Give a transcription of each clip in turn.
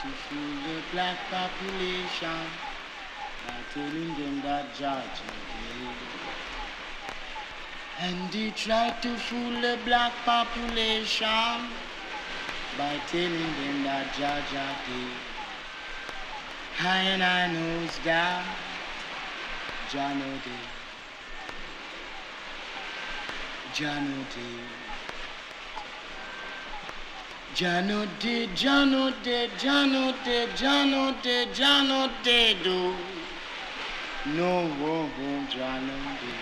to fool the black population by telling them that Georgia gay. And they tried to fool the black population by telling them that Georgia gay. And I knows that Jah know day. Jah know day. Jah know day, Jah know day, Jah know day, Jah know day, Jah know day do. No, Jah know day.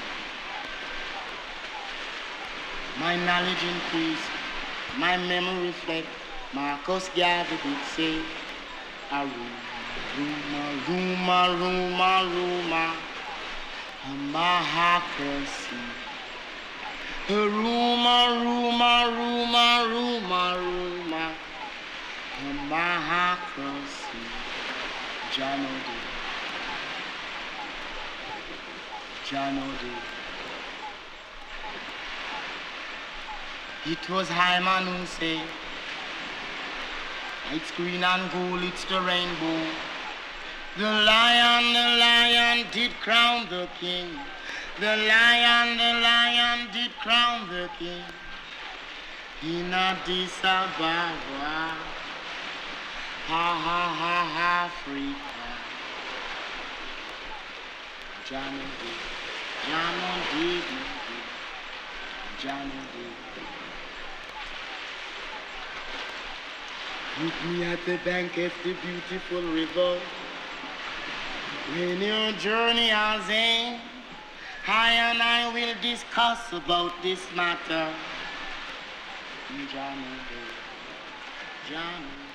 My knowledge increase, my memory reflect. Marcus Garvey did say, a rumor, a mahacracy. A rumor, a mahacracy. Jah know day. Jah know day. It was Hyman who said, it's green and gold, it's the rainbow. The lion did crown the king. The lion did crown the king. In Addis Ababa, Africa. Jah know day, Jah know day, Jah know day. Meet me at the bank of the beautiful river. When your journey has ended, I and I will discuss about this matter. Jah know day, Jah know.